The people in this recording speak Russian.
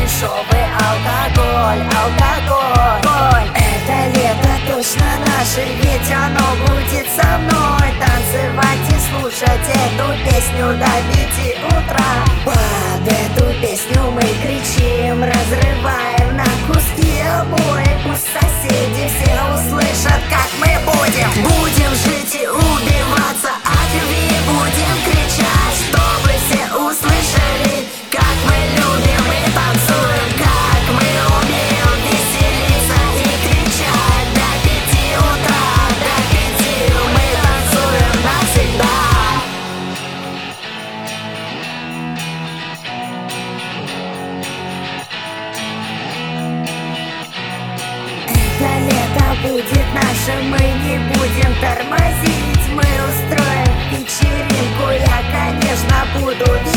дешевый алкоголь, алкоголь. Это лето точно наше, ведь оно будет со мной. Танцевать и слушать эту песню до 5 утра. Под эту песню мы кричим, разрываем на куски обои. Пусть соседи все услышат, как мы будем жить и убиваться от любви. Будем кричать, чтобы все услышали, как мы любим и танцуем, как мы умеем веселиться и кричать до 5 утра, до 5 мы танцуем навсегда. Это лето будет наше, мы не будем тормозить. Мы устроим вечеринку, я, конечно, буду